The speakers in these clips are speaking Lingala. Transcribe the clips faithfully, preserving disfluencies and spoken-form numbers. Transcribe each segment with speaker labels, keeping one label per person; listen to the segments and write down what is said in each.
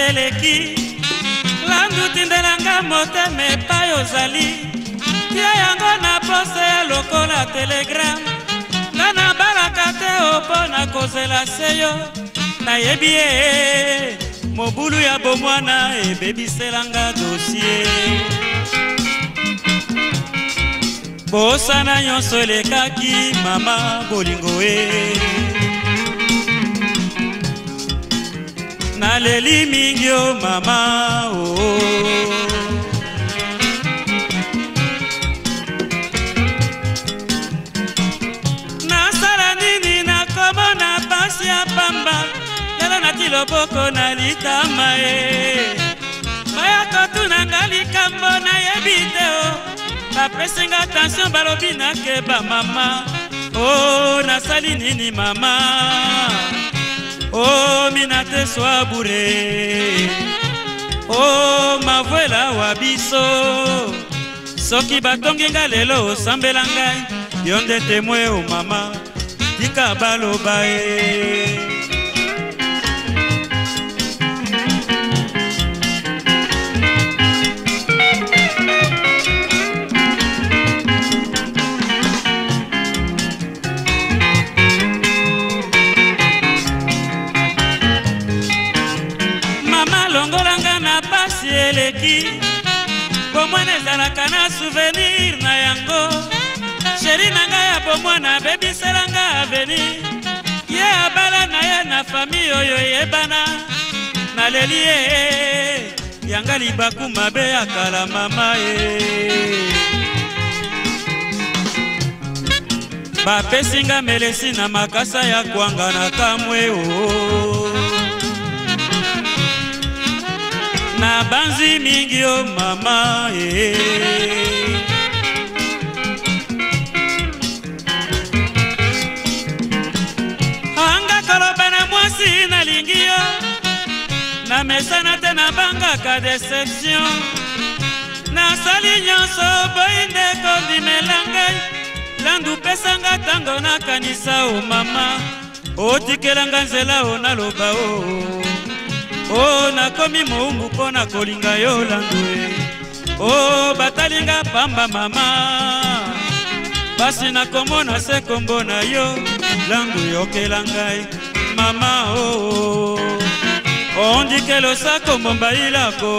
Speaker 1: eleki landu tindelanga motema epai ozali tia yango na pose ya lokola telegram nga nabalaka te opo na kozela seyo nayebi ye mobulu ya bomwana ebebiselanga dosie bosana nyonso elekaki mama bolingo e naleli mingi o mama o oh. Nasala nini nakomona pasi ya pamba lelo nati loboko na litama e baya kotunanga likambo nayebi te o bapesinga attention balobi nakeba mama o nasali nini mama oh minate swabure oh mavwela wa biso soki batongi nga lelo osambela ngai yo nde temwe o mama tika baloba e eleki bomwana ezalaka na souvenir na yango sheri na ngai ya bomwana abebiselanga avenir ye abala na ye na fami oyo eyebana naleli ye yanga libaku mabe ya kala mama ye bapesinga melesi na makasa ya kwanga na kamwe o na banzi mingi o mama eh. Anga koloba na mwasi na lingi yo na mesana te na bangaka deception na sali nyonso boinde kondimelanga landu pesanga tango na kanisa o mama otikelanga nzela o naloba o oh nakomi moumbu pona kolinga yo landwe oh batalinga pamba mama basi nakomona se kombo na yo landu yokela ngai mama oh ondikelo sa kombo mbailako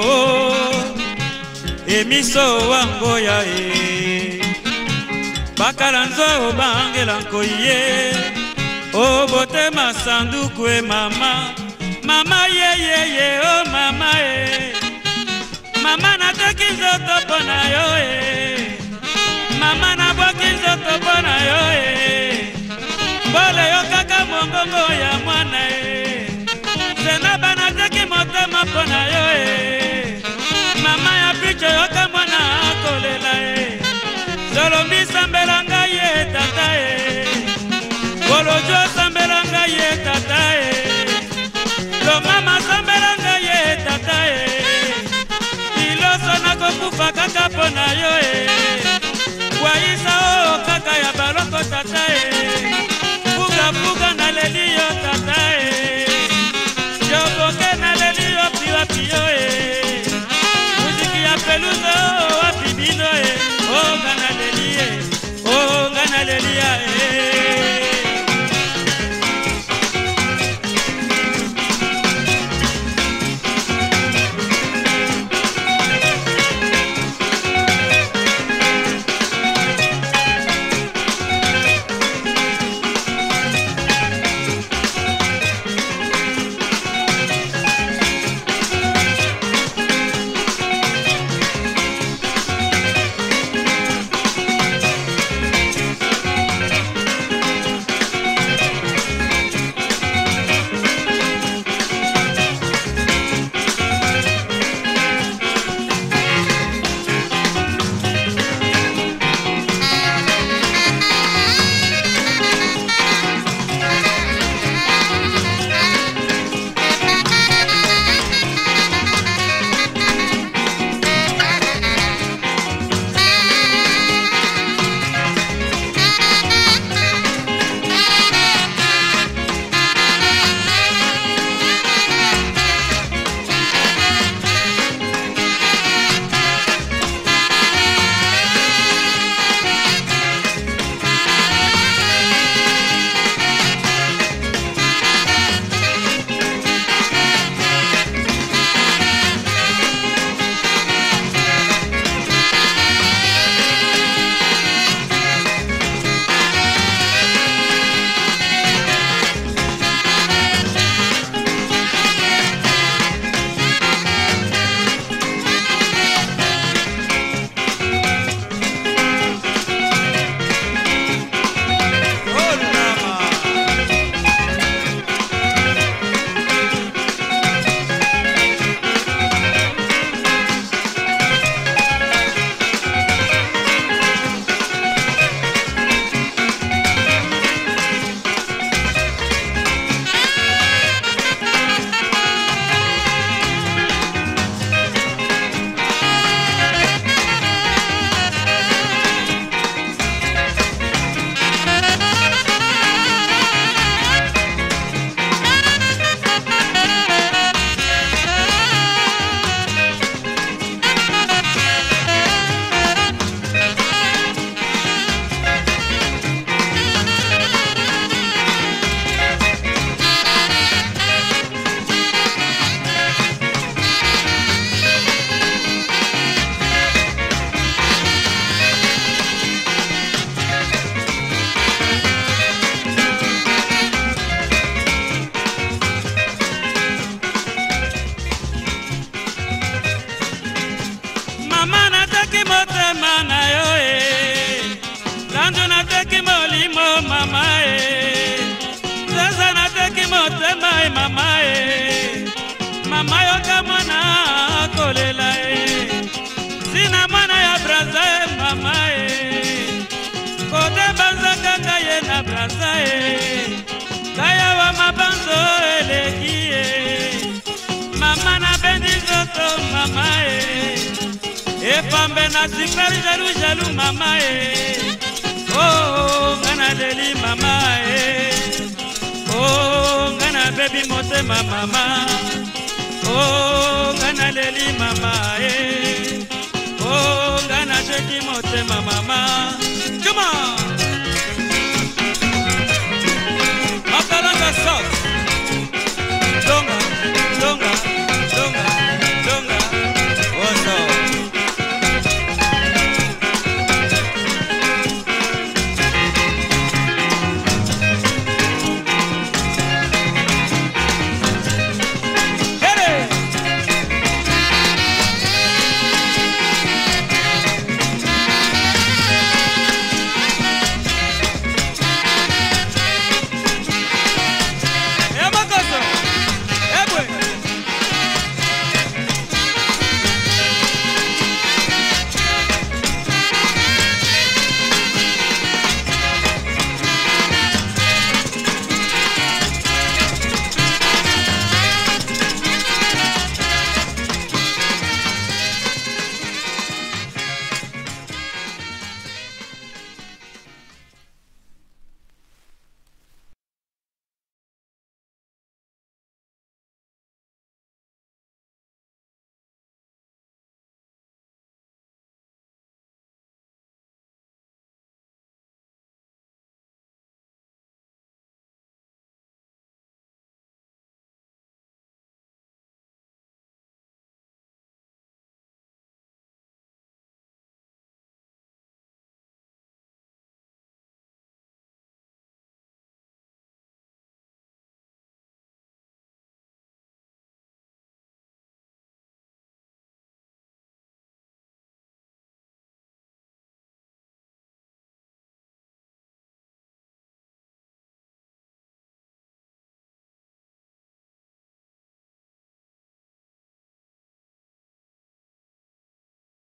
Speaker 1: emiso wango ya e bakala nzo bangela nkoye oh botema sanduku e mama mama ye ye ye oh mama e mama nataki nzoto pona yo e mama nabwaki nzoto pona yo e mbole yo kaka mongongo ya mwana e zenaba nataki motema pona yo e mama ya picho yoka mwana akolela e zolombi sambela ngai ye tata e bolojo sambela ngai ye tata e mama sambelanga ye na super jaloux jaloux mama eh. Oh ngana leli mama eh. Oh ngana baby motema mama. Oh ngana